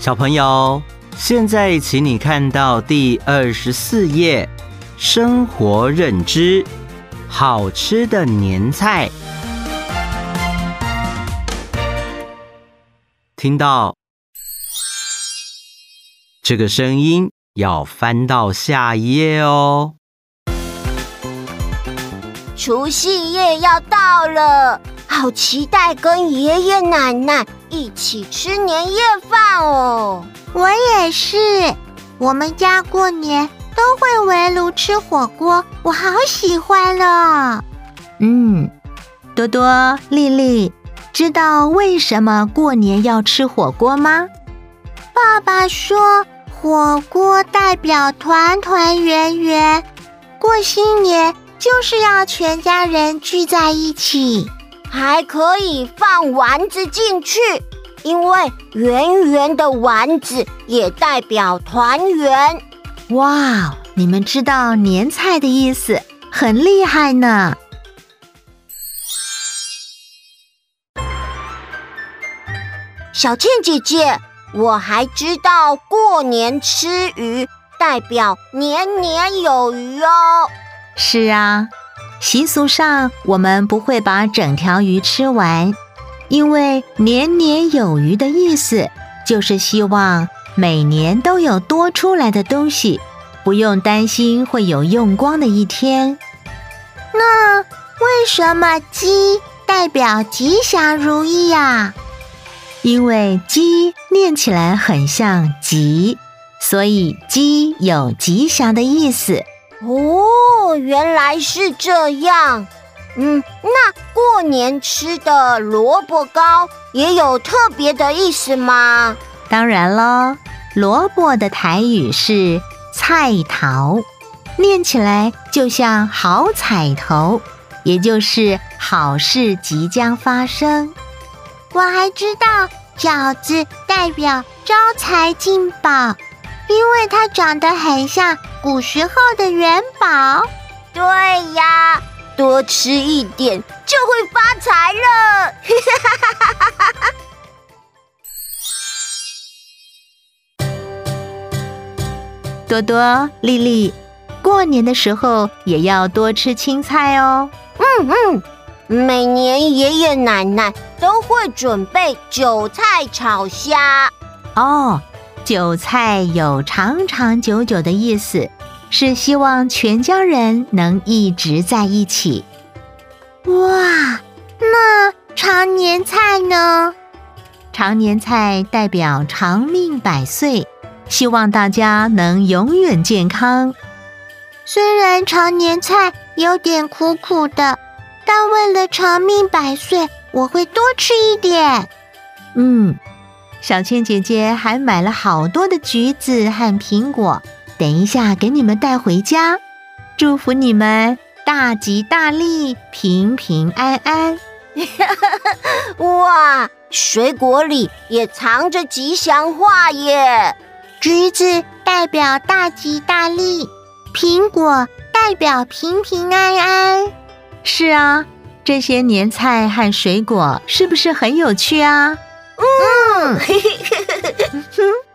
小朋友，现在请你看到第24页，生活认知，好吃的年菜。听到这个声音，要翻到下一页哦。 除夕夜要到了，好期待跟爷爷奶奶一起吃年夜饭哦。 我也是，我们家过年都会围炉吃火锅，我好喜欢了。 多多、丽丽，知道为什么过年要吃火锅吗？ 爸爸说，火锅代表团团圆圆，过新年就是要全家人聚在一起， 还可以放丸子进去，因为圆圆的丸子也代表团圆。 哇，你们知道年菜的意思，很厉害呢。 小倩姐姐，我还知道过年吃鱼代表年年有余哦。 是啊，习俗上我们不会把整条鱼吃完，因为年年有余的意思就是希望每年都有多出来的东西，不用担心会有用光的一天。 那为什么鸡代表吉祥如意呀？ 因为鸡念起来很像吉，所以鸡有吉祥的意思。 哦，原来是这样。那过年吃的萝卜糕也有特别的意思吗？ 当然咯，萝卜的台语是菜头，念起来就像好彩头，也就是好事即将发生。 我还知道饺子代表招财进宝，因为它长得很像古时候的元宝。 对呀，多吃一点就会发财了。 多多、丽丽，过年的时候也要多吃青菜哦。 每年爷爷奶奶都会准备韭菜炒虾。 哦，韭菜有长长久久的意思，是希望全家人能一直在一起。 哇，那长年菜呢？ 长年菜代表长命百岁，希望大家能永远健康。 虽然长年菜有点苦苦的，但为了长命百岁，我会多吃一点。 小倩姐姐还买了好多的橘子和苹果，等一下给你们带回家。祝福你们大吉大利，平平安安。 哇，水果里也藏着吉祥话耶！ 橘子代表大吉大利，苹果代表平平安安。 是啊，这些年菜和水果是不是很有趣啊？